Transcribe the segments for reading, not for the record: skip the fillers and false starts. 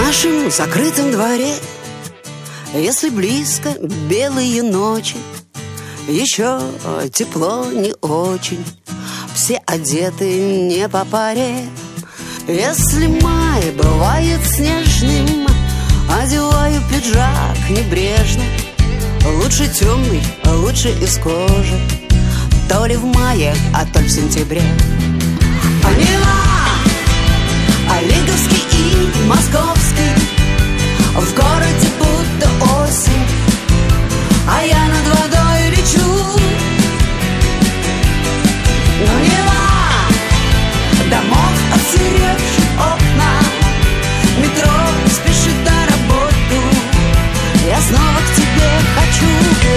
нашем закрытом дворе, если близко белые ночи, еще тепло не очень, все одеты не по паре. Если май бывает снежным, одеваю пиджак небрежно. Лучше темный, лучше из кожи, то ли в мае, а то ли в сентябре. Нева, Лиговский и Московский, в городе будто осень, а я над водой лечу. Нева, домов отсыревшие окна, метро спешит на работу, я снова к тебе хочу.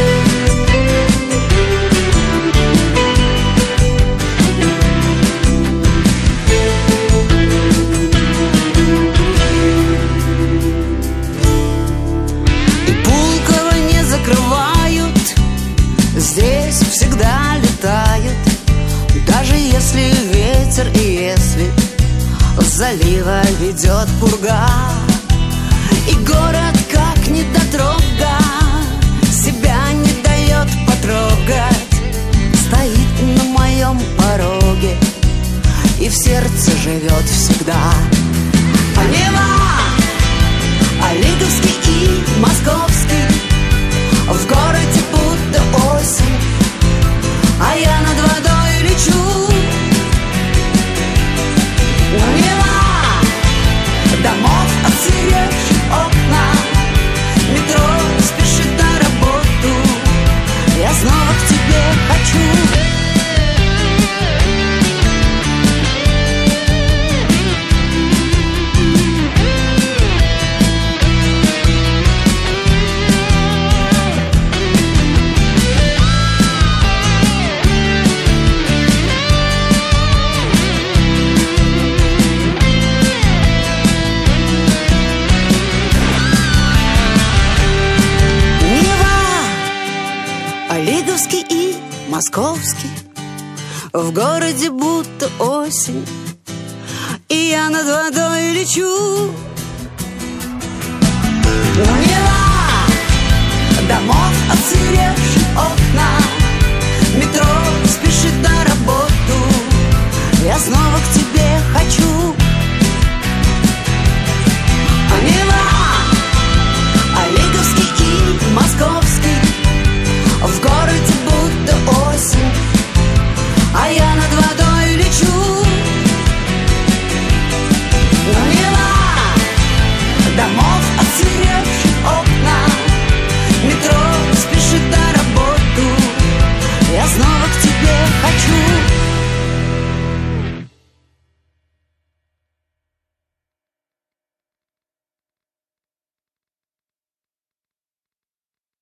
Здесь всегда летают, даже если ветер и если с залива ведет пурга. И город как недотрога себя не дает потрогать, стоит на моем пороге и в сердце живет всегда. Нева, Лиговский и Московский, в городе будто осень, а я над водой лечу. Нева, домов отсыревшие окна, метро спешит на работу, я снова к тебе хочу. Лиговский и Московский, в городе будто осень, и я над водой лечу.